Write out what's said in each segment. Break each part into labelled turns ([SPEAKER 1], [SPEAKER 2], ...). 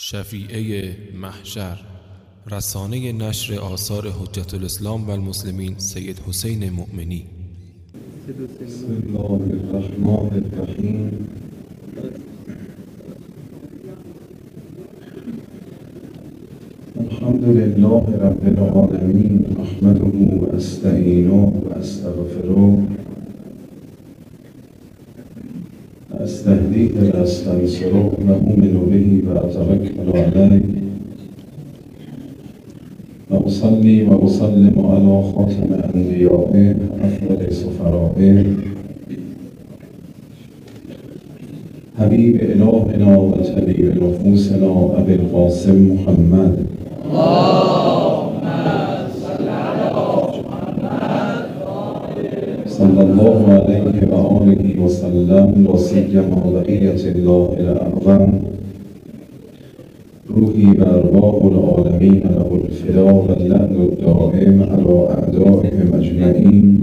[SPEAKER 1] شفیعه محشر، رسانه نشر آثار حجت الاسلام و المسلمین سید حسین مؤمنی.
[SPEAKER 2] بسم الله الرحمن الرحیم. الحمد لله رب العالمین، احمده و استعینه و استغفره استهدیه و استنصره و اؤمن به و اتوکل علیه و اصلی و اسلم علی خاتم انبیائه افضل سفرائه حبیب الهنا و طبیب نفوسنا ابی القاسم محمد صلی الله علیه و آله و سلم و سیما بقیة الله الاعظم روحی و ارواح العالمین له الفدا و اللعن الدائم علی اعدائهم اجمعین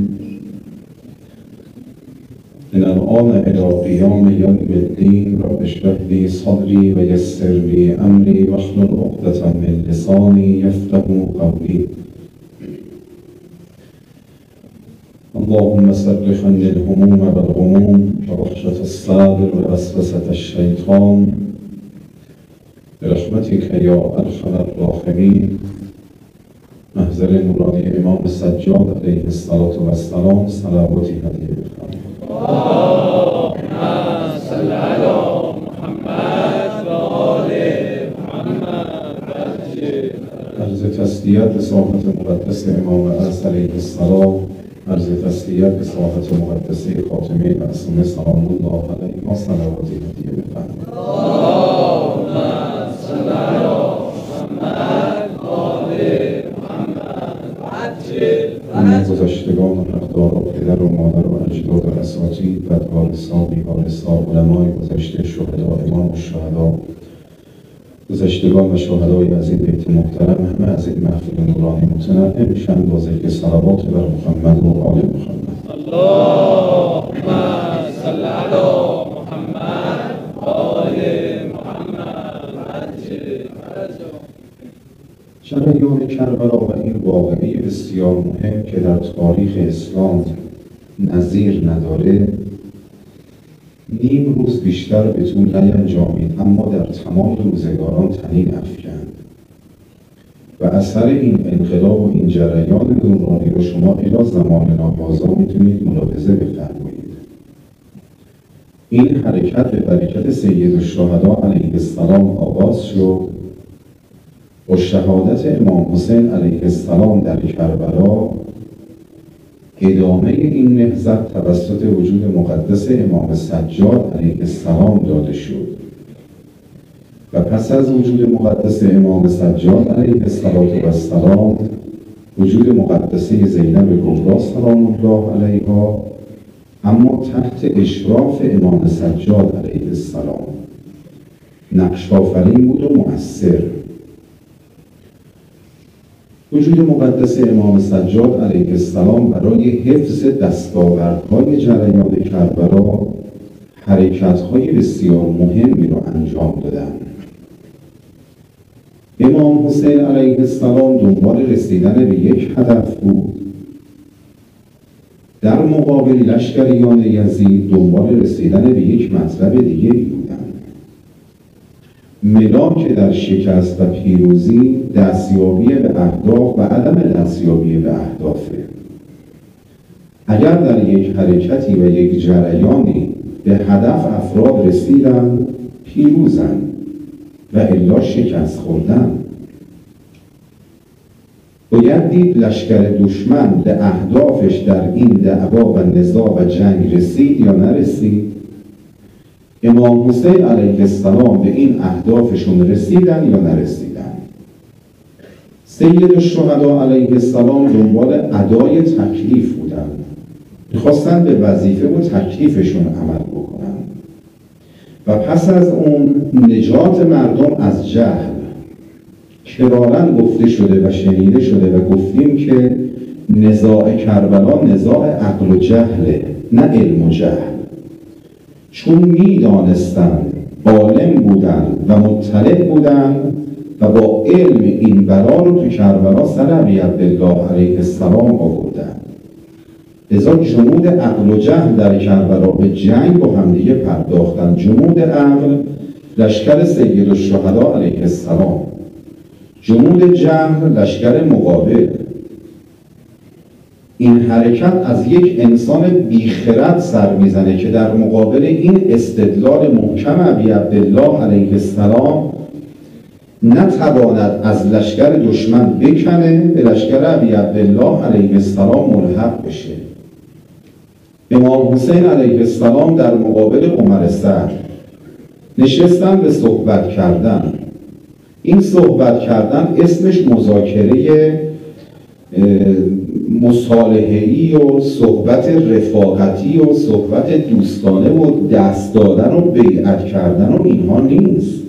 [SPEAKER 2] من الآن الی قیام یوم الدین رب اشرح لی صدری و یسر لی امری واحلل عقدة من لسانی یفقهوا قولی. اللهم صرف عني الهموم والغموم ووحشة الصدر ووسوسة الشیطان برحمتك یا ارحم الراحمین. محضر نورانی امام سجاد علیه السلام صلواتی هدیه بفرمایید.
[SPEAKER 3] اللهم صل علی محمد و آل محمد.
[SPEAKER 2] عرض تسلیت به ساحت مقدس امام عصر علیه السلام، عرض تسلیت به ساحت مقدسه خاتمه معصومه سلام الله علیها صلواتی هدیه بفرمایید.
[SPEAKER 3] اللهم صل علی محمد و آل محمد.
[SPEAKER 2] گذشتگان و حقدار و پدر و مادر و اجداد و اساتید، بدوارثان، بیوارثان، علمای گذشته، شهدا، امام الشهدا، گذشتگان و شهدای عزیز بیت محترم، همه از این محفل نورانی متنعم شند با ذکر صلوات بر محمد و آل محمد.
[SPEAKER 3] اللهم صل علی محمد و آل محمد.
[SPEAKER 2] جریان کربلا و این واقعه بسیار مهم که در تاریخ اسلام نظیر نداره، نیم روز بیشتر به طول نینجامید، اما در تمام روزگاران طنین افکند و اثر این انقلاب و این جریان نورانی رو شما الی زمان نابازا میتونید ملاحظه بفرمایید. این حرکت به برکت سید الشهدا علیه السلام آغاز شد با شهادت امام حسین علیه السلام در کربلا. ادامه این نهضت توسط وجود مقدس امام سجاد علیه السلام داده شد و پس از وجود مقدس امام سجاد علیه السلام وجود مقدسه زینب کبری سلام الله علیها، اما تحت اشراف امام سجاد علیه السلام نقش آفرین بود و مؤثر. وجود مقدس امام سجاد علیه السلام برای حفظ دستاوردهای جریان کربلا حرکت‌های بسیار مهمی را انجام دادند. امام حسین علیه السلام دنبال رسیدن به یک هدف بود، در مقابل لشکریان یزید دنبال رسیدن به یک مطلب دیگه بودند. ملاک در شکست و پیروزی دستیابی به اهداف و عدم دستیابی به اهدافه. اگر در یک حرکتی و یک جریانی به هدف افراد رسیدن پیروزن و الا شکست خوردن. باید دید لشکر دشمن به اهدافش در این دعوا و نزاع و جنگ رسید یا نرسید. امام حسین علیه السلام به این اهدافشون رسیدن یا نرسیدن. سید الشهدا علیه السلام دنبال ادای تکلیف بودن، میخواستن به وظیفه و تکلیفشون عمل بکنن و پس از اون نجات مردم از جهل. کرارن گفته شده و شنیده شده و گفتیم که نزاع کربلا نزاع عقل و جهله، نه علم و جهل. چون میدانستند عالم بودن و مطلع بودن و با علم این بلا رو تو کربلا سر ابی عبدالله علیه السلام آوردن. لذا جنود عقل و جهل در کربلا به جنگ با همدیگه پرداختن. جنود عقل لشکر سید الشهدا علیه السلام، جنود جهل لشکر مقابل. این حرکت از یک انسان بیخرد سر میزنه که در مقابل این استدلال محکم ابی عبدالله علیه السلام نتواند از لشکر دشمن بکنه، به لشکر ابی عبدالله علیه السلام ملحق بشه. امام حسین علیه السلام در مقابل عمر سعد نشستن به صحبت کردن. این صحبت کردن اسمش مذاکره مصالحه‌ای و صحبت رفاقتی و صحبت دوستانه و دست دادن و بیعت کردن و اینها نیست.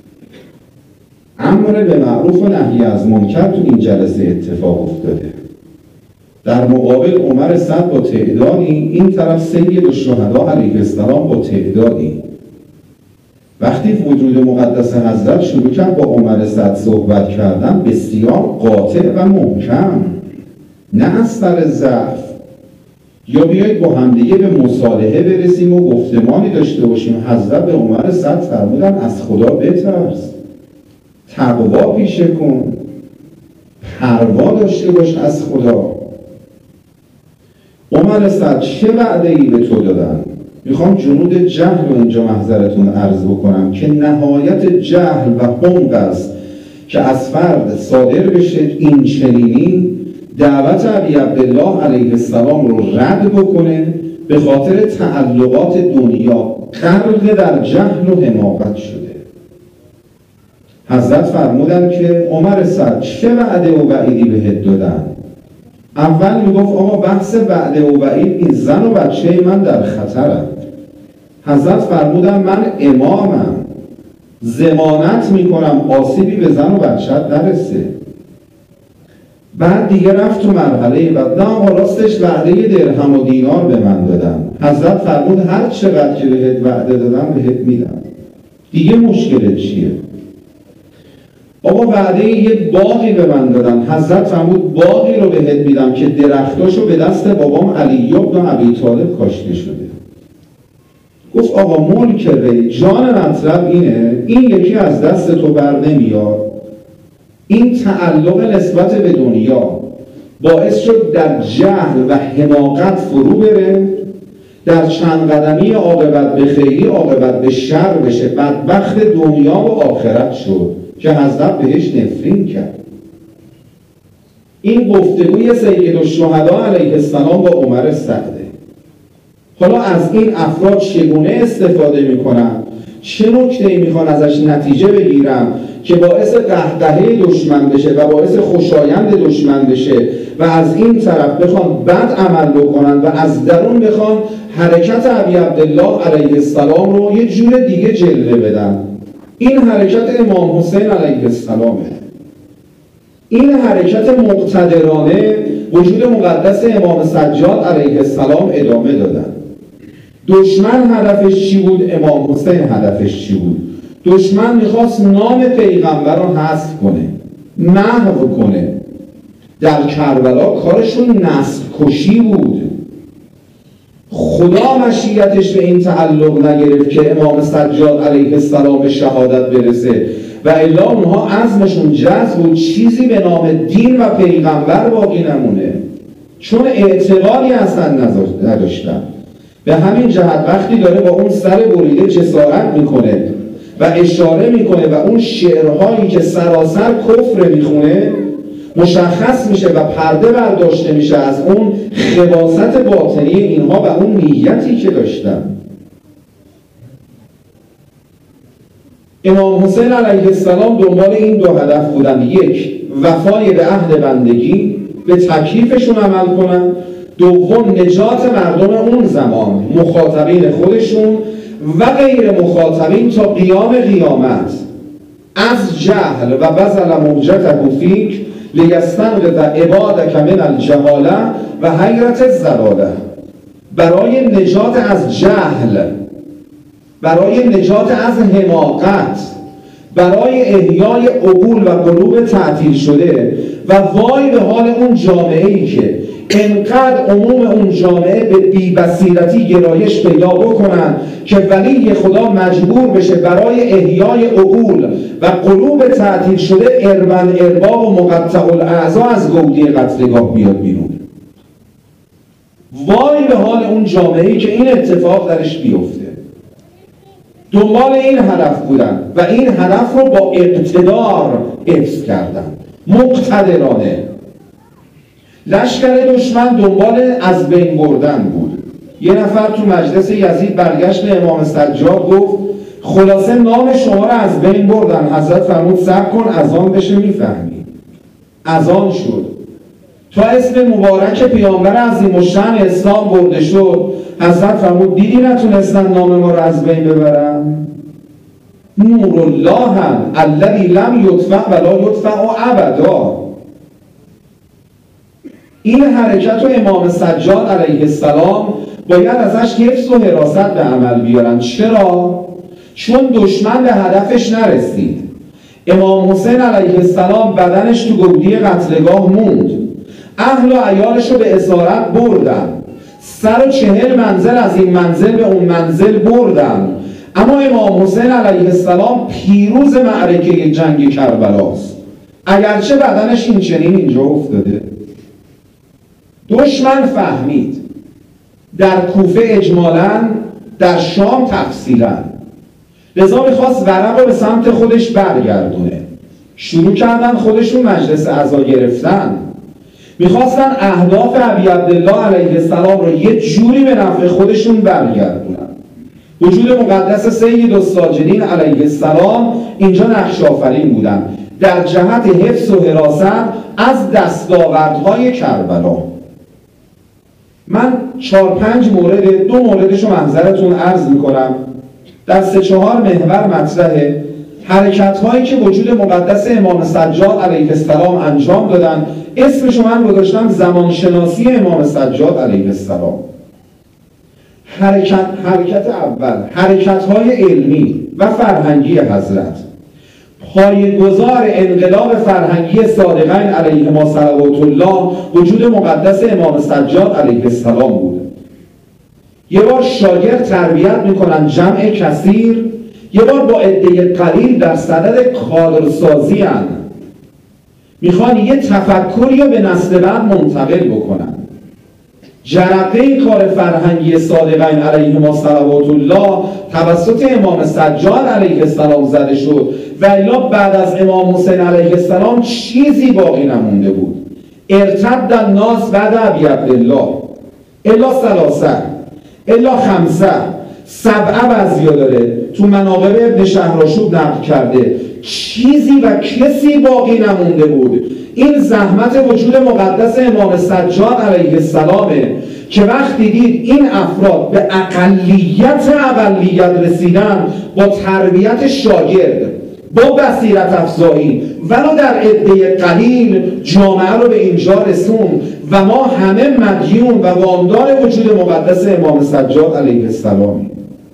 [SPEAKER 2] امر به معروف و نهی از منکر تو این جلسه اتفاق افتاده. در مقابل عمر سعد با تعدادی، این طرف سید الشهدا علیه السلام با تعدادی. وقتی وجود مقدس حضرت شروع کرد با عمر سعد صحبت کردن، بسیار قاطع و محکم، نه از سر ضعف یا بیایید با همدیگه به مصالحه برسیم و گفتمانی داشته باشیم. حضرت به عمر سعد فرمودن از خدا بترس، تقوا پیشه کن، پروا داشته باش از خدا. عمر سعد چه وعده‌ای به تو دادن؟ میخوام جنود جهل رو اینجا محضرتون عرض بکنم که نهایت جهل و حمق است که از فرد صادر بشه این چنینی دعوت ابی عبدالله علیه السلام رو رد بکنه، به خاطر تعلقات دنیا غرق در جهل و حماقت شده. حضرت فرمودن که عمر سعد چه وعده و وعیدی بهت دادن؟ اول میگفت آقا بحث وعده و وعید، این زن و بچه من در خطرم. حضرت فرمودن من امامم، ضمانت میکنم آسیبی به زن و بچه‌ت نرسه. بعد دیگه رفت تو مرحله بعد، نه آقا راستش وعده درهم و دینار به من دادن. حضرت فرمود هر چقدر که بهت وعده دادم بهت میدم، دیگه مشکلت چیه؟ آقا وعده یه باغی به من دادن. حضرت فرمود باغی رو بهت میدم که درختاشو به دست بابام علی بن ابی طالب کاشته شده. گفت آقا ملک ری، جان مطلب اینه، این یکی از دست تو بر نمیاد. این تعلق نسبت به دنیا باعث شد در جهل و حماقت فرو بره، در چند قدمی عاقبت به خیری عاقبت به شر بشه، بدبخت دنیا و آخرت شد که حضرت بهش نفرین کرد. این گفتگوی سید الشهدا علیه السلام با عمر سعده. حالا از این افراد چگونه استفاده میکنن؟ چه نکته‌ای میخوان ازش نتیجه بگیرم که باعث قهقهه دشمن بشه و باعث خوشایند دشمن بشه و از این طرف بخوان بد عمل بکنن و از درون بخوان حرکت ابی عبدالله علیه السلام رو یه جور دیگه جلوه بدن. این حرکت امام حسین علیه السلامه. این حرکت مقتدرانه وجود مقدس امام سجاد علیه السلام ادامه دادن. دشمن هدفش چی بود؟ امام حسین هدفش چی بود؟ دشمن میخواست نام پیغمبر رو حذف کنه، محو کنه. در کربلا کارشون نسل کشی بود. خدا مشیتش به این تعلق نگرفت که امام سجاد علیه السلام به شهادت برسه و الا اونها عزمشون جزم بود چیزی به نام دین و پیغمبر باقی نمونه، چون اعتقادی اصلا نداشتن. به همین جهت وقتی داره با اون سر بریده جسارت میکنه و اشاره میکنه و اون شعرهایی که سراسر کفر میخونه، مشخص میشه و پرده برداشته میشه از اون خباثت باطنی اینها و اون نیتی که داشتن. امام حسین علیه السلام دنبال این دو هدف بودن: یک، وفای به عهد بندگی، به تکلیفشون عمل کنن; دوم، نجات مردم اون زمان، مخاطبین خودشون و غیر مخاطبین تا قیام قیامت، از جهل و بذل موجته فیک لیستنقذ عبادک من الجهاله و حیرت الضلاله. برای نجات از جهل، برای نجات از حماقت، برای احیای عقول و قلوب تعطیل شده. و وای به حال اون جامعه‌ای که انقدر عموم اون جامعه به بی‌بصیرتی گرایش پیدا بکنن که ولی خدا مجبور بشه برای احیای عقول و قلوب تعطیل شده اربا و مقطع الاعضا از گودی قتلگاه بیاد بیرون. وای به حال اون جامعه‌ای که این اتفاق درش بیفته. دنبال این هدف بودن و این هدف رو با اقتدار حفظ کردن، مقتدرانه. لشکر دشمن دنبال از بین بردن بود. یه نفر تو مجلس یزید برگشت به امام سجاد گفت خلاصه نام شما رو از بین بردن. حضرت فرمود صبر کن اذان بشه میفهمی. اذان شد، تا اسم مبارک پیامبر عظیم الشأن اسلام برده شد. حضرت فرمود دیدی نتونستن نام ما رو از بین ببرن؟ نور الله الذی لم یطفأ ولا یطفأ ابدا. این حرکت رو امام سجاد علیه السلام باید ازش حفظ و حراست به عمل بیارن. چرا؟ چون دشمن به هدفش نرسید. امام حسین علیه السلام بدنش تو گودی قتلگاه موند، اهل و عیالش رو به اسارت بردن، 140 منزل از این منزل به اون منزل بردن، اما امام حسین علیه السلام پیروز معرکه جنگ کربلاست، اگرچه بدنش این چنین اینجا افتاده. دشمن فهمید، در کوفه اجمالاً، در شام تفصیلاً، لذا میخواست ورق رو به سمت خودش برگردونه. شروع کردن خودشون مجلس عزا گرفتن، میخواستن اهداف ابی عبدالله علیه السلام رو یه جوری به نفع خودشون برگردونن. وجود مقدس سید الساجدین علیه السلام اینجا نقش آفرین بودن در جهت حفظ و حراست از دستاوردهای کربلا. من 4-5 مورد، 2 موردش رو محضرتون عرض میکنم. در 3-4 محور مطرحه حرکت هایی که وجود مقدس امام سجاد علیه السلام انجام دادن. اسمشو من گذاشتم زمانشناسی امام سجاد علیه السلام. حرکت اول، حرکت های علمی و فرهنگی حضرت. پایه‌گذار انقلاب فرهنگی صادقین علیهما صلوات الله وجود مقدس امام سجاد علیه السلام بود. یه بار شاگرد تربیت میکنن جمع کثیر، یه بار با عده قلیل در صدد کادرسازی هن. میخوان یه تفکری رو به نسل بعد منتقل بکنن. جرقه کار فرهنگی صادقین علیهما صلوات الله توسط امام سجاد علیه السلام زده شد و الا بعد از امام حسین علیه السلام چیزی باقی نمونده بود. ارتد الناس بعد ابی عبدالله الا 3 الا 5 7 بعضیا داره، تو مناقب ابن شهرآشوب نقل کرده. چیزی و کسی باقی نمونده بود. این زحمت وجود مقدس امام سجاد علیه السلامه که وقتی دید این افراد به اقلیت رسیدن، با تربیت شاگرد، با بصیرت افزایی ولو در عده قلیل جامعه رو به اینجا رسون و ما همه مدیون و وامدار وجود مقدس امام سجاد علیه السلام.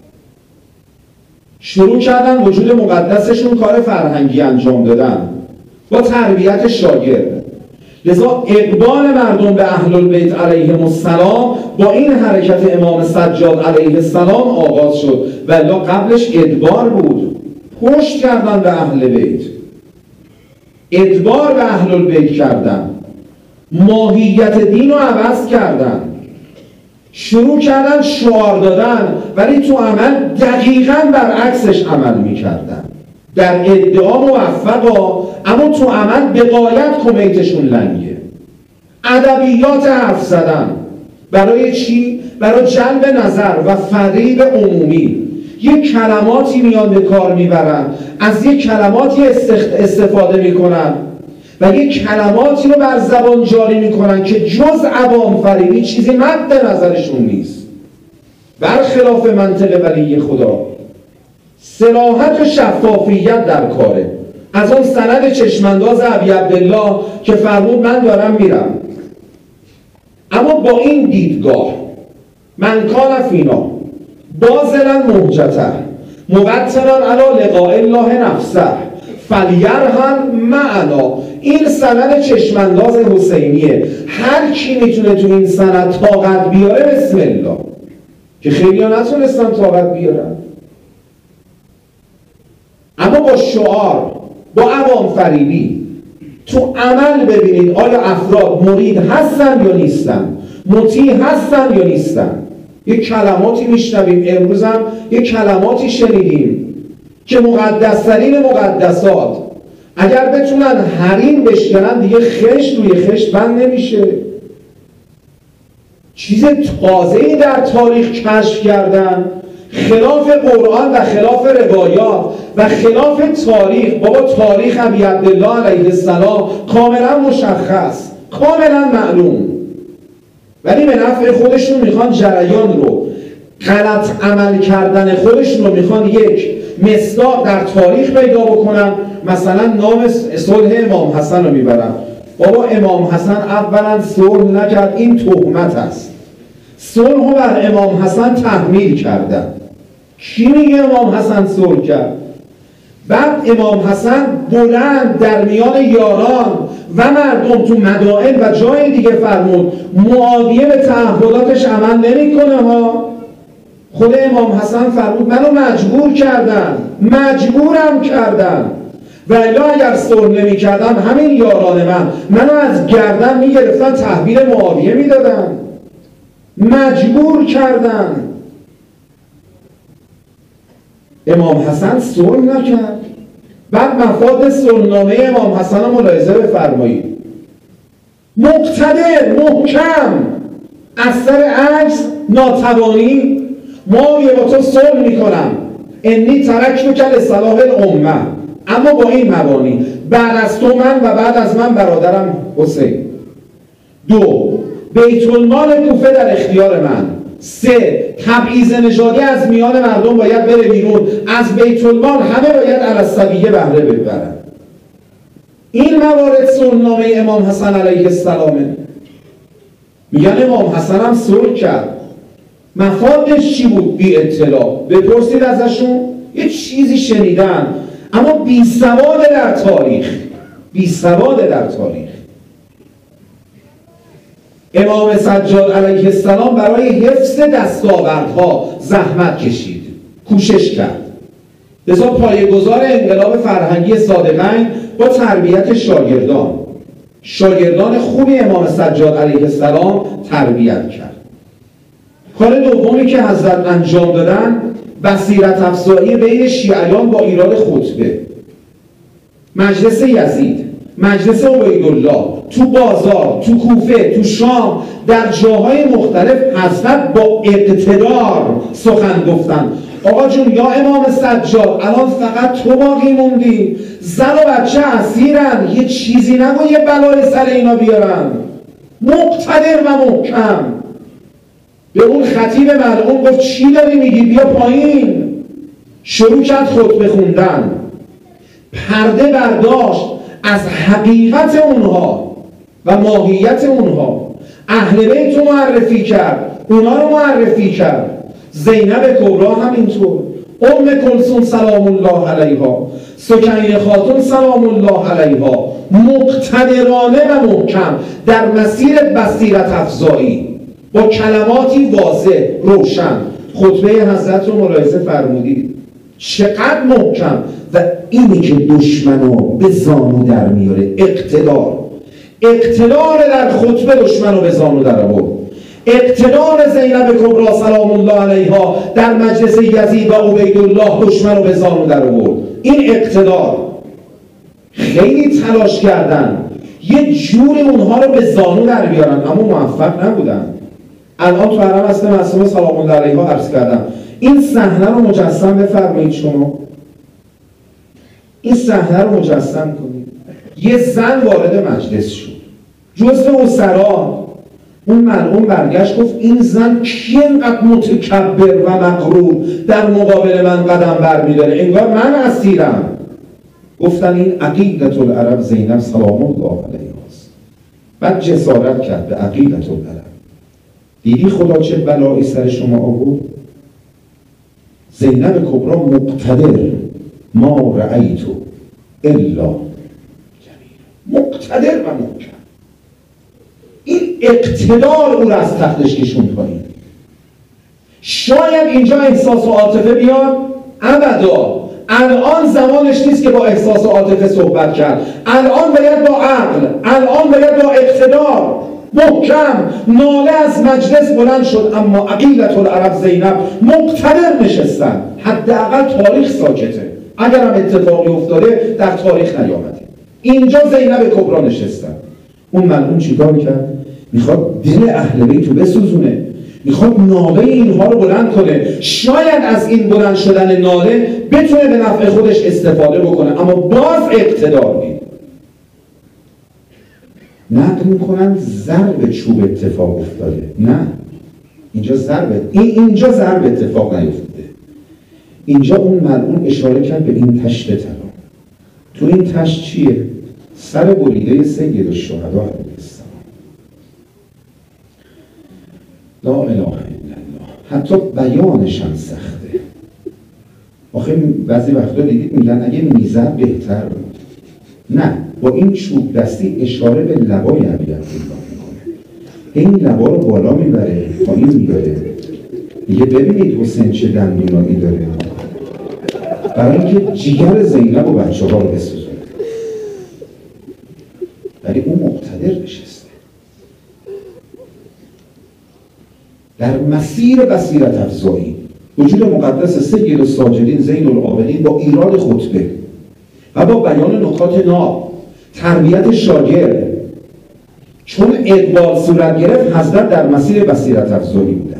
[SPEAKER 2] شروع کردن وجود مقدسشون کار فرهنگی انجام دادن با تربیت شاگرد. لذا اقبال مردم به اهل البیت علیهم السلام با این حرکت امام سجاد علیه السلام آغاز شد و الا قبلش ادبار بود. پشت کردن به اهل بیت، ادبار به اهل البیت کردن، ماهیت دین رو عوض کردن، شروع کردن شعار دادن ولی تو عمل دقیقاً برعکسش عمل میکردن. در ادعا موفقا اما تو عمل به غایت کمیتشون لنگه. ادبیات حرف زدن برای چی؟ برای جلب نظر و فریب عمومی. یک کلماتی میان به کار میبرن، از یک کلماتی استفاده میکنن و یک کلماتی رو بر زبان جاری میکنن که جز عوام فریبی چیزی مد نظرشون نیست. برخلاف منطق ولی خدا صراحت و شفافیت در کاره. از اون سند چشمانداز ابی عبدالله که فرمود من دارم میرم، اما با این دیدگاه من کان فینا باذلا محجته موطنا علی لقاء الله نفسه فلیرحم معنا. این سند چشمانداز حسینیه. هر کی میتونه تو این سند طاقت بیاره بسم الله، که خیلی ها نتونستن طاقت بیارن. اما با شعار، با عوام فریبی، تو عمل ببینید آیا افراد مرید هستن یا نیستن، مطیع هستن یا نیستن. یک کلماتی میشنویم، امروز هم یک کلماتی شنیدیم که مقدس‌ترین مقدسات اگر بتونن حریم بشکنن دیگه خشت روی خشت بند نمیشه. چیز تازه‌ای در تاریخ کشف کردن، خلاف قرآن و خلاف روایات و خلاف تاریخ. بابا تاریخ ابی عبدالله علیه السلام کاملا مشخص، کاملا معلوم، ولی به نفع خودشون میخوان جریان رو، غلط عمل کردن خودشون رو میخوان یک مصداق در تاریخ پیدا بکنن. مثلا نام صلح امام حسن رو میبرن. بابا امام حسن اولا صلح نکرد، این تهمت است. صلح رو بر امام حسن تحمیل کردن. کی میگه امام حسن صلح کرد؟ بعد امام حسن بلند در میان یاران و مردم تو مدائن و جای دیگه فرمود معاویه به تعهداتش عمل نمیکنه ها. خود امام حسن فرمود منو مجبور کردن، مجبورم کردن، و الا اگر صلح نمی کردم همین یاران منو از گردن میگرفتن تحویل معاویه میدادن. مجبور کردن. امام حسن صلح نکرد. بعد مفاد صلحنامه امام حسن رو ملاحظه بفرمایید. مقتدر، محکم، از سر عجز، ناتوانی، معاویه با تو صلح میکنم، انی ترکتک لصلاح الامه، اما با این مبانی: بعد از تو من و بعد از من برادرم حسین. 2. بیت المال کوفه در اختیار من. 3. تبعیض نژادی از میان مردم باید بره بیرون، از بیت المال همه باید علی السویه بهره ببرن. این موارد صلحنامه امام حسن علیه السلامه. میگن امام حسن هم صلح کرد. مفادش چی بود؟ بی اطلاع. بپرسید ازشون، یه چیزی شنیدن اما بی سواد در تاریخ. بی سواد در تاریخ. امام سجاد علیه السلام برای حفظ دستاوردها زحمت کشید، کوشش کرد. لذا پایه‌گذار انقلاب فرهنگی صادقین با تربیت شاگردان خوبی امام سجاد علیه السلام تربیت کرد. کار دومی که حضرت انجام دادن بصیرت افزایی بین شیعیان با ایراد خطبه. مجلس یزید، مجلس عبیدالله، تو بازار، تو کوفه، تو شام، در جاهای مختلف حضرت با اقتدار سخن گفتن. آقا جون، یا امام سجاد الان فقط تو باقی موندی، زن و بچه اسیرن، یه چیزی نگو یه بلای سر اینا بیارن. مقتدر و محکم به اون خطیب ملعون گفت چی داری میگی؟ بیا پایین. شروع کرد خطبه خوندن، پرده برداشت از حقیقت اونها و ماهیت اونها. اهل بیت رو معرفی کرد، اونا رو معرفی کرد. زینب کبرا همینطور، کلثوم سلام الله علیها، سکینه خاتون سلام الله علیها، مقتدرانه و محکم در مسیر بصیرت افزایی با کلماتی واضح روشن خطبه حضرت رو ملاحظه فرمودید. چقدر محکم. و اینی که دشمنو به زانو در میاره، اقتدار در خطبه دشمنو به زانو در آورد. اقتدار زینب کبرا سلام الله علیها در مجلس یزید و عبیدالله دشمنو به زانو در آورد. این اقتدار خیلی تلاش کردن یه جوری اونها رو به زانو در بیارن، اما موفق نبودن. الان تو حرم اصل معصومه سلام الله علیها عرض کردم. این صحنه رو مجسم بفرمایید شما. این صحنه رو مجسم کنید. یه زن وارد مجلس شد، جزء اسرا. اون ملعون برگشت گفت این زن کی اینقدر متکبر و مغرور در مقابل من قدم برمی‌داره؟ انگار من اسیرم. گفتن این عقیدة العرب زینب سلام الله علیها است. بعد جسارت کرد به عقیدة العرب. دیدی خدا چه بلایی سر شما آورد؟ زینب کبرا مقتدر ما رأیتو الا مقتدر و محکم. این اقتدار او را از تختش کشون پایین. شاید اینجا احساس و عاطفه بیاد، ابدا. الان زمانش نیست که با احساس و عاطفه صحبت کرد. الان باید با عقل، الان باید با اقتدار محکم. ناله از مجلس بلند شد، اما عقیلة العرب زینب مقتدر نشستن. حداقل تاریخ ساکته، اگر هم اتفاقی افتاده در تاریخ نیامده. اینجا زینب کبرا نشستن. اون ملعون چیکار کرد؟ میخواد دل اهل بیت رو بسوزونه، میخواد ناله اینها رو بلند کنه. شاید از این بلند شدن ناله بتونه به نفع خودش استفاده بکنه، اما باز اقتدار دید. نقل میکنن ضرب چوب اتفاق افتاده. نه، اینجا ضرب اتفاق نیفتاده. اینجا اون ملعون اشاره کرد به این تشت طلا. تو این تشت چیه؟ سر بریده سید الشهدا علیه السلام. لا اله الا الله. حتی بیانش هم سخته. آخه بعضی وقتا دیدید میگن اگه میزد بهتر بود. نه، با این چوب دستی اشاره به لبای علی عبدالله میکنه. این لبا رو بالا میبره، پایین میبره. میگه ببینید حسین چه دندونایی داره، برای اینکه جیگر زینب و بچه ها رو بسوزونه. ولی اون مقتدر نشسته در مسیر بصیرت افزایی. وجود مقدس سید الساجدین زین العابدین با ایراد خطبه و با بیان نکات ناب، تربیت شاگرد، چون اقبال صورت گرفت، حضرت در مسیر بصیرت افزایی بودن.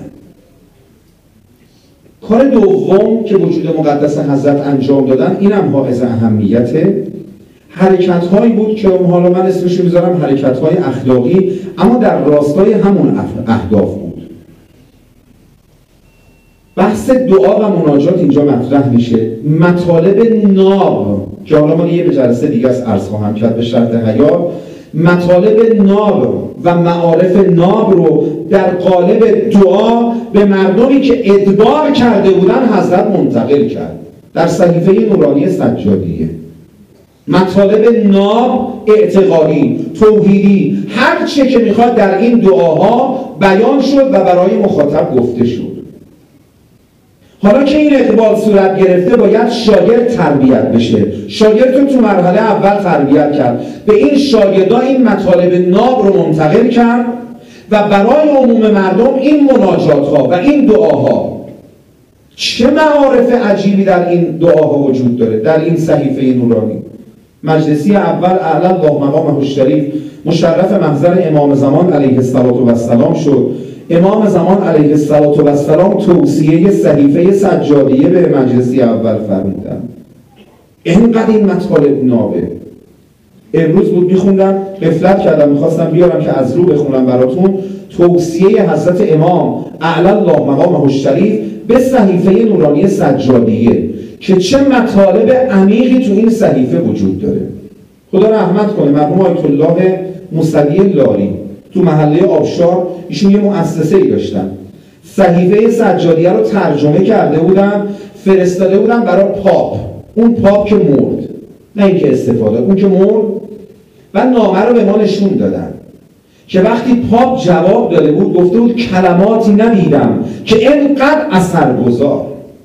[SPEAKER 2] کار دوم که وجود مقدس حضرت انجام دادن، اینم حائز اهمیته، حرکت هایی بود که حالا من اسمشو میذارم حرکت های اخلاقی، اما در راستای همون اهداف بود. بحث دعا و مناجات اینجا مطرح میشه. مطالب ناب که حالا من یه به جلسه دیگه از عرض خواهم کرد به شرط حیات، مطالب ناب و معارف ناب رو در قالب دعا به مردمی که ادبار کرده بودن حضرت منتقل کرد در صحیفه نورانی سجادیه. مطالب ناب، اعتقادی، توحیدی، هر چه که میخواد در این دعاها بیان شد و برای مخاطب گفته شد. حالا که این اقبال صورت گرفته، باید شاگرد تربیت بشه. شاگرد رو تو مرحله اول تربیت کرد، به این شاگردا این مطالب ناب رو منتقل کرد و برای عموم مردم این مناجات ها و این دعاها. چه معارف عجیبی در این دعاها وجود داره در این صحیفه نورانی. مجلسی اول اعلی الله مقامه الشریف مشرف محضر امام زمان علیه السلام شد. امام زمان علیه السلام توصیه صحیفه سجادیه به مجلسی اول فرمودن. اینقدر این مطالب نابه. امروز بود میخوندم، غفلت کردم، میخواستم بیارم که از رو بخونم براتون. توصیه حضرت امام اعلی الله مقامه الشریف به صحیفه نورانی سجادیه که چه مطالب عمیقی تو این صحیفه وجود داره. خدا رحمت کنه مرحوم آیت الله موسوی لاری تو محله آبشار، ایشون یه مؤسسه‌ای داشتن، صحیفه سجادیه رو ترجمه کرده بودن، فرستاده بودن برای پاپ. اون پاپ که مرد، نه اینکه استفاده، اون که مرد، و نامه رو به ما نشون دادن که وقتی پاپ جواب داده بود گفته بود کلماتی ندیدم که اینقدر اثرگذار.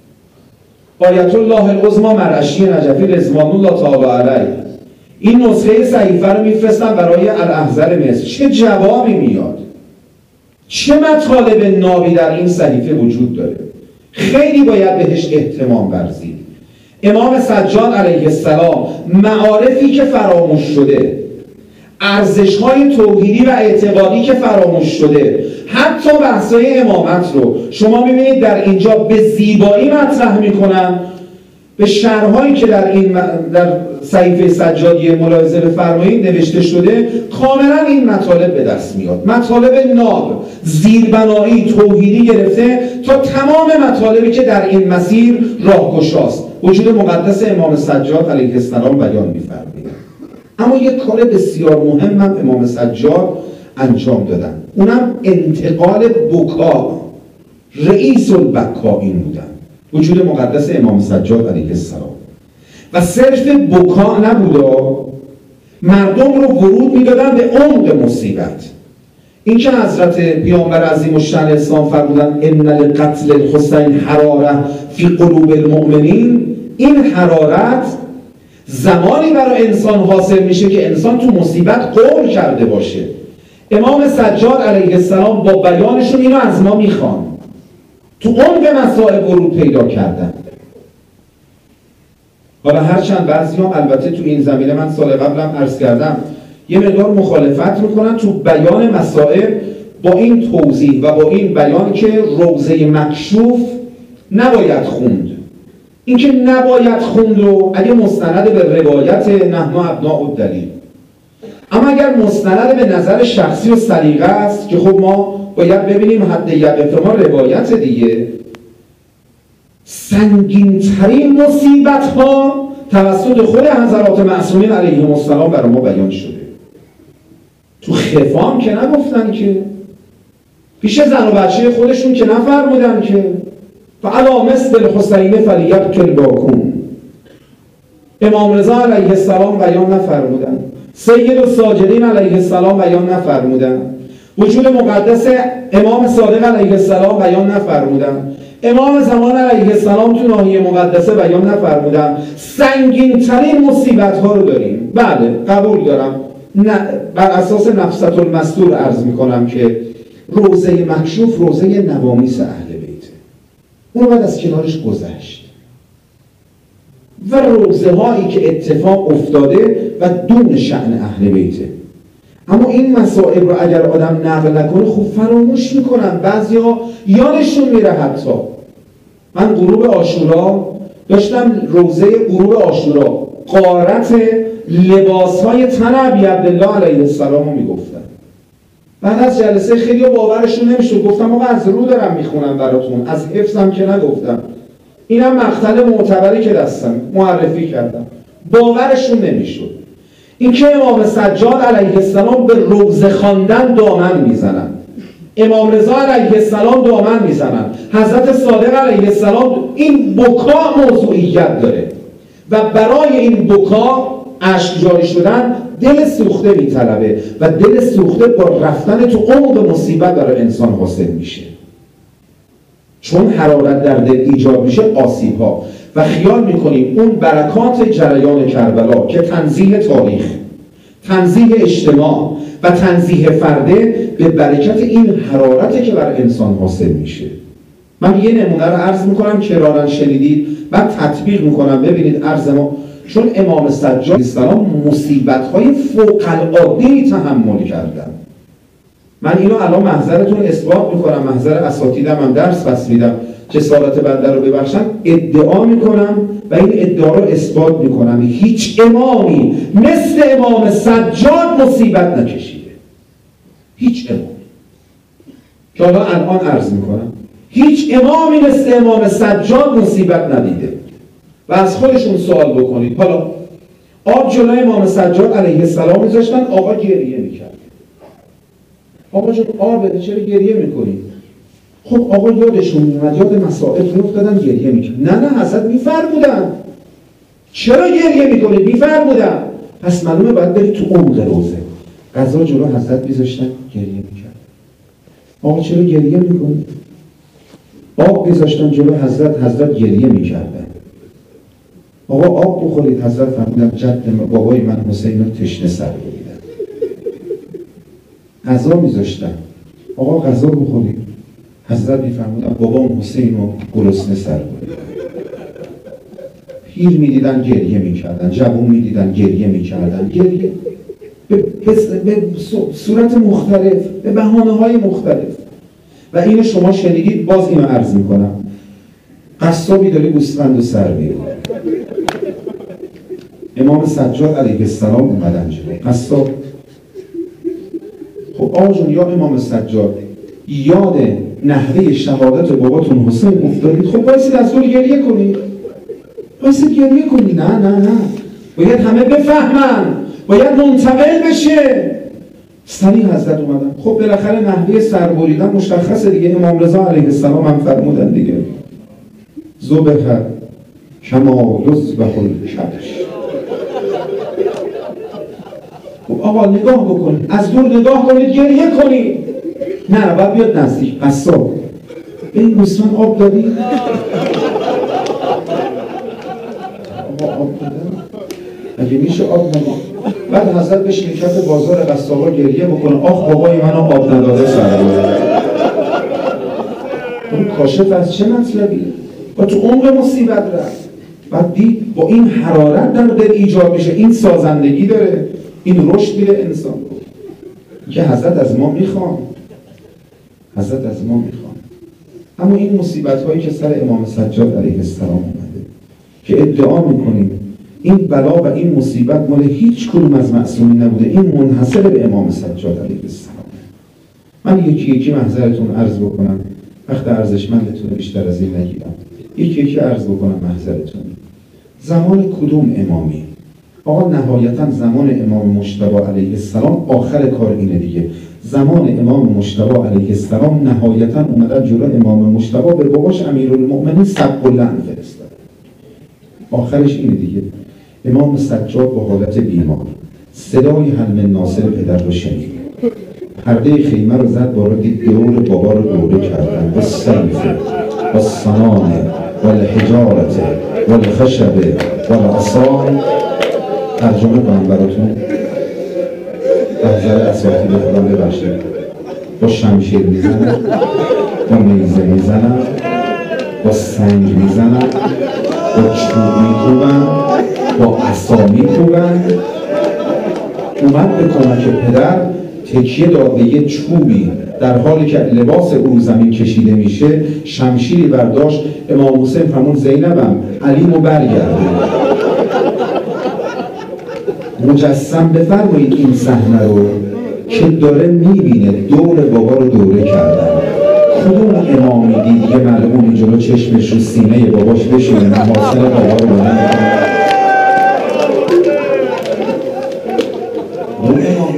[SPEAKER 2] آیت الله العظمی مرعشی نجفی رضوان الله تعالی علیه این نسخه صحیفه رو میفرستن برای الاحزر مصر. چه جوابی میاد؟ چه مطالب نابی در این صحیفه وجود داره؟ خیلی باید بهش اهتمام ورزید. امام سجاد علیه السلام معارفی که فراموش شده، ارزش‌های توحیدی و اعتقادی که فراموش شده، حتی بحث‌های امامت رو شما می‌بینید در اینجا به زیبایی مطرح می‌کنن. به شرح‌هایی که در صحیفه سجادیه ملاحظه بفرمایید نوشته شده، کاملا این مطالب به دست میاد. مطالب ناب، زیربنایی، توحیدی گرفته تا تمام مطالبی که در این مسیر راهگشاست. وجود مقدس امام سجاد علیه السلام بیان می‌فرمایید. اما یک کار بسیار مهم هم امام سجاد انجام دادن، اونم انتقال بکا. رئیس البکائین بودن. وجود مقدس امام سجاد علیه السلام. و صرف بکا نبودا، مردم رو ورود میدادن به عمق مصیبت. این که حضرت پیامبر عظیم الشأن اسلام فرمودن ان لقتل الحسین حراره فی قلوب المؤمنین، این حرارت زمانی برای انسان حاصل میشه که انسان تو مصیبت قول کرده باشه. امام سجاد علیه السلام با بیانشون اینو از ما میخوان، تو عمق مسائل ورود پیدا کردن. حالا هرچند بعضیام البته تو این زمینه من سال قبلم عرض کردم یه مقدار مخالفت میکنن تو بیان مسائل با این توضیح و با این بیان که روضه مکشوف نباید خوند. این که نباید خوند رو اگه مستند به روایت نحن ابناء الدلیل، اما اگر مستند به نظر شخصی و سلیقه است که خب ما باید ببینیم حد یقف ما روایت دیگه، سنگین ترین مصیبت ها توسط خود حضرات معصومین علیهم السلام برای ما بیان شده. تو خفام که نگفتن که، پیش زن و بچه خودشون که نفرمودن که فعلا مثل الحسین فلیبکل باکون. امام رضا علیه السلام بیان نفرمودن، سید الساجدین علیه السلام بیان نفرمودن، وجود مقدس امام صادق علیه السلام بیان نفرمودن، امام زمان علیه السلام تو ناحیه مقدسه بیان نفرمودن. سنگین ترین مصیبت ها رو داریم. بله قبول دارم، بر اساس نفست المستور عرض میکنم که روضه مکشوف روضه نوامیس اهل بیته، اون باید از کنارش گذشت. و روضه هایی که اتفاق افتاده و دون شأن اهل بیته. اما این مسائل رو اگر آدم نقل نکنه خوب فراموش میکنن، بعضیا یادشون میره. حتی من غروب عاشورا داشتم روضه غروب عاشورا غارت لباسهای تن ابی عبدالله علیه السلام رو میگفتن. بعد از جلسه خیلی باورشون نمیشد، گفتم آقا از رو دارم میخونم براتون، از حفظم که نگفتم، اینم مقطع معتبری که دستم معرفی کردم. باورشون نمیشد. این که امام سجاد علیه السلام به روضه خواندن دامن میزنن، امام رضا علیه السلام دامن میزنن، حضرت صادق علیه السلام، این بکا موضوعیت داره و برای این بکا اشک جاری شدن دل سوخته میطلبه و دل سوخته با رفتن تو عمق مصیبت برای انسان حاصل میشه. چون حرارت در دل ایجاد میشه آسیب ها و خیال میکنیم اون برکات جریان کربلا که تنزیه تاریخ، تنزیه اجتماع و تنزیه فرده به برکت این حرارتی که بر انسان حاصل میشه. من یه نمونه رو عرض میکنم کرارن شنیدید، بعد تطبیق میکنم ببینید عرض ما. چون امام سجاد السلام مصیبت‌های فوق‌العاده تحمل کردن. من اینو الان محضرتون اثبات میکنم، محضر اساتیدم هم درس پس میدم، جسارت بنده رو ببخشن، ادعا میکنم و این ادعا رو اثبات میکنم هیچ امامی مثل امام سجاد مصیبت نکشیده. هیچ امامی که حالا الان عرض میکنم، هیچ امامی مثل امام سجاد مصیبت ندیده. و از خودشون سوال بکنید، حالا آب جلوی امام سجاد علیه السلام میذاشتن، آقا گریه میکرد. آقا جون آب چرا گریه میکنید؟ خب آقا یادشون میومد، یاد مسائل میافتادن گریه میکرد. نه حضرت میفرمودن. چرا گریه میکنید؟ میفرمودن. پس معلومه باید برید تو عمق روزه. غذا جلو حضرت میذاشتن گریه میکرد. آقا چرا گریه میکنید؟ آب میذاشتن جلو حضرت گریه میکردن. آقا آب بخورید، حضرت فرمودن جد بابای من حسین رو تشنه سر بریدن. غذا میذاشتن، آقا غذا بخورید، حضرت میفرمودن بابام حسین رو گرسنه سر بریدن. پیر میدیدن گریه میکردن، جوون میدیدن گریه میکردن، گریه به صورت مختلف، به بهانه‌های مختلف. و اینو شما شنیدید، باز اینو عرض میکنم. قصابی داره گوسفند و سر میره. امام سجاد علیه السلام اومدن جلو قصاب. خب آقا جون یا امام سجاد یاد نحوه شهادت باباتون حسین افتادید، خب بایستید از دور گریه کنید، بایستید گریه کنید. نه باید همه بفهمن، باید منتقل بشه. سریع حضرت اومدن. خب بالاخره نحوه سر بریدن مشخصه دیگه، امام رضا علیه السلام هم فرمودن دیگه. ذبح کما یذبح الکبش. آقا نگاه بکنید، از دور نگاه کنید، گریه کنید. نه باید بیاد نزدیک. قصاب به این گوسفند آب دادی؟ آب دادن؟ اگه میشه آب ندید. بعد حضرت به شرکت بازار قصابا گریه بکنه، آخ بابای من آب نداده سرده. اون کاشف از چه مطلبی؟ با تو عمق مصیبت رفت. بعد دید با این حرارت در دل ایجاد میشه، این سازندگی داره، این رشد میره انسان که حضرت از ما میخوان. حضرت از ما میخوان. اما این مصیبت هایی که سر امام سجاد علیه السلام اومده که ادعا میکنیم این بلا و این مصیبت مال هیچ کدوم از معصومین نبوده، این منحصر به امام سجاد علیه السلام. من یکی محضرتون عرض بکنم، وقت ارزشمندتون بیشتر از این نگیرم. یکی عرض بکنم محضرتون. زمان کدوم امامی؟ آقا نهایتا زمان امام مجتبی علیه السلام آخر کار اینه دیگه. زمان امام مجتبی علیه السلام نهایتا اومدن جلو امام مجتبی به باباش امیرالمؤمنین سب و لعن فرستاد. آخرش اینه دیگه. امام سجاد با حالت بیمار صدای حلم ناصر پدر رو شنید، پرده خیمه رو زد، بارا دید دور بابا رو دوره کردن با سیف با سنان و الحجارت و الخشب و العصا. ترجمه کنم براتون بحضر اساطیر خودم ببخشید. با شمشیر میزنن، با نیزه میزنن، با سنگ میزنن، با چوب میکوبن، با عصا میکوبن. اومد به کمک پدر تکیه داد به یه چوبی، در حالی که لباس او زمین کشیده میشه شمشیری برداشت. امام حسین فرمود زینبم علیمو برگرده. مجسم بفرمایید این صحنه رو که داره میبینه دور بابا رو دوره کردن. کدوم امامی دید که ملعونی جلو چشمش رو سینه باباش بشینه محاسن بابا رو بلند کنه؟ کدوم امامی؟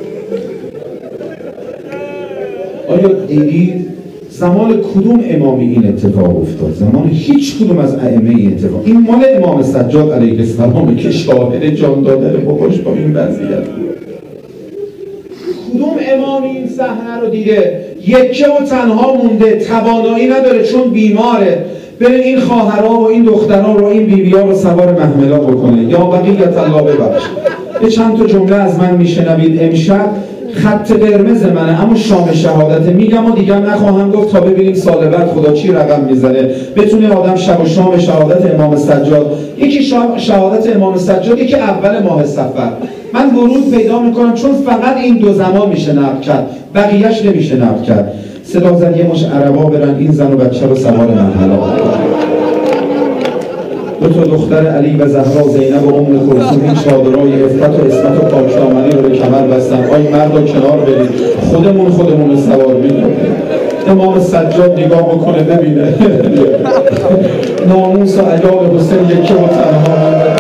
[SPEAKER 2] آیا دیدید زمان کدوم امامی این اتفاق افتاد؟ زمان هیچ کدوم از ائمه این اتفاق. این مال امام سجاد علیه السلام که شاهد جان دادن باباش با این وضعیت بود. کدوم امامی این صحنه رو دیده؟ یکه و تنها مونده، توانایی نداره چون بیماره، بره این خواهرها و این دخترها رو این بیبی‌ها رو سوار محملا بکنه. یا بقیت الله ببخش. یه چند تا جمله از من میشنوید. امشب خط قرمز منه اما شام شهادت میگم و دیگه نخواهم گفت تا ببینیم سال بعد خدا چی رقم میزنه. بتونه آدم شب و شام شهادت امام سجاد، یکی شهادت امام سجاد، یکی اول ماه صفر. من ورود پیدا میکنم چون فقط این دو زمان میشه نقل کرد، بقیهش نمیشه نقل کرد. صدا زد یه مش عربا برن این زن و بچه رو سوار منحلا بکنن. دو تا دختر علی و زهرا زینب و ام کلثوم این چادرای عفت و عصمت و پاکدامنی رو به کمر بستن. آی مردا کنار برید، خودمون رو سوار میکنیم. امام سجاد نگاه بکنه ببینه ناموس و عیال حسین یکی و تنها.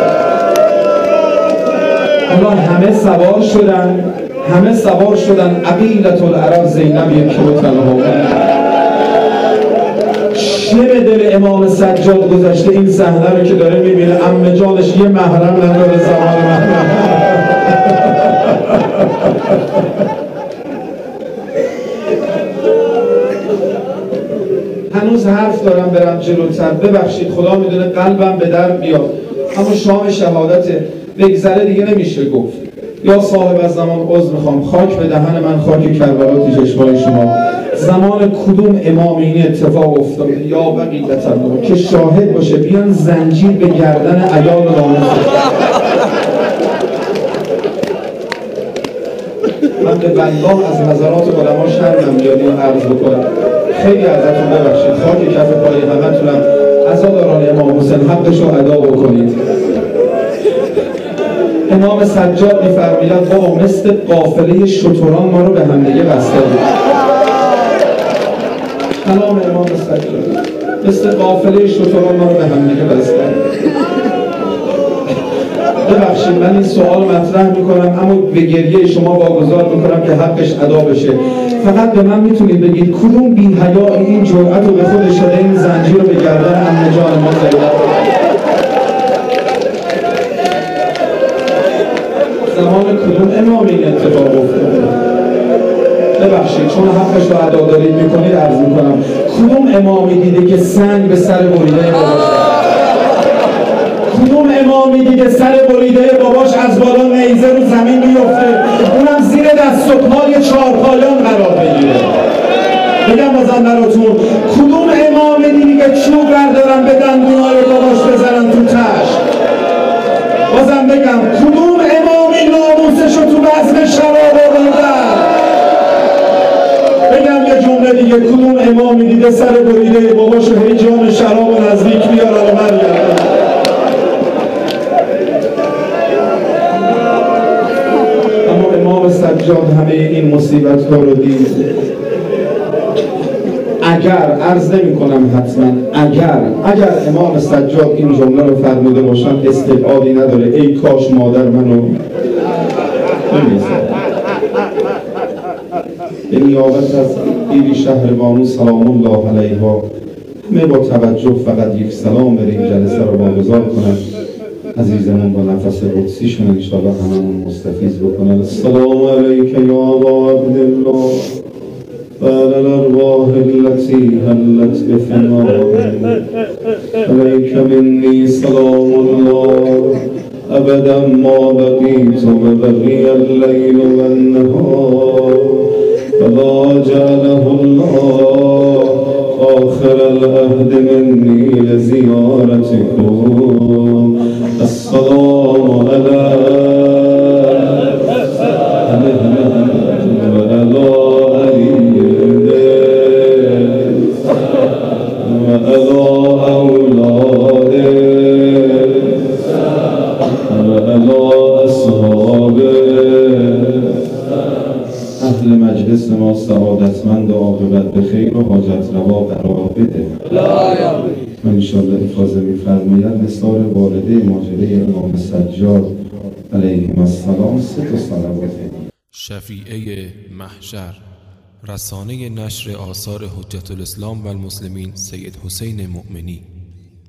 [SPEAKER 2] حالا همه سوار شدن عقیلة العرب زینب یکی و تنها. چه به دل امام سجاد گذشته این صحنه رو که داره میبینه عمه جانش یه محرم نداره زمان محرم. هنوز حرف دارم برم جلوتر، ببخشید خدا میدونه قلبم به در بیاد، اما شام شهادت بگذره دیگه نمیشه گفت. یا صاحب از زمان عذر میخوام، خاک به دهن من، خاک کربلا تو چشمای شما. زمان کدوم امام این اتفاق افتاده؟ یا بقیت الله که شاهد باشه، بیان زنجیر به گردن عیال ناموس. من به والله از نظرات علما شرمم بیاد اینو عرض بکنم. خیلی ازتون ببخشید، خاک کف پای همتونم. عزاداران امام حسین حقش رو ادا بکنید. امام سجاد می‌فرمایند بابا مثل قافله شتران ما رو به هم دیگه بسته بود. کلام امام سجاد مثل قافله شتران ما رو به هم دیگه بسته. ببخشید من این سوال مطرح میکنم اما به گریه شما واگذار میکنم که حقش ادا بشه. فقط به من میتونید بگید کدوم بی حیا این جرأت رو به خودش داده این زنجیر رو به گردن عمه جان ما زده؟ زمان کدوم امام این اتفاق افتاده؟ ببخشید چون حقش رو ادا دارید میکنید عرض میکنم کدوم امامی دیده که سنگ به سر بریده باباش؟ کدوم امامی دیده سر بریده باباش از بالا نیزه رو زمین میفته اونم زیر دست و پای چهارپایان قرار بگیره؟ بگم بازم براتون کدوم امامی دیدی که چوب بردارن به دندونای باباش بزنن تو تشت؟ بازم بگم کدوم امامی ناموسش رو تو بزم شراب آوردن؟ بگم یه جمله دیگه کدوم امامی دیده سر بریده باباش و هی جام شراب و نزدیک بیارن و برگردن؟ اما امام سجاد همه این مصیبت ها رو دید. اگر عرض نمی کنم حتما اگر امام سجاد این جمله رو فرموده باشن استبعادی نداره ای کاش مادر منو نمیزد. به نیابت از پیری شهربانو سلام الله علیها همه با توجه فقط یک سلام بر این جلسه رو واگذار کنن. عزیزمون با نفس قدسیشون انشاءالله هممون مستفیض بکنن. السلام علیک یا ابا عبدالله وعلى الأرواح التي هلت بفنائك عليك مني سلام الله أبدا ما بقيت وبقي الليل والنهار فلا جعله الله آخر العهد مني لزيارتكم. السلام عليكم اهل مجلس ما سعادتمند و عاقبت به خیر و حاجت روا قرار بده. من انشاءالله افاضه می‌فرماید نثار والده ماجرای امام سجاد علیهم السلام 3 صلوات.
[SPEAKER 1] شفیعه محشر، رسانه نشر آثار حجت الاسلام و المسلمین سید حسین مؤمنی.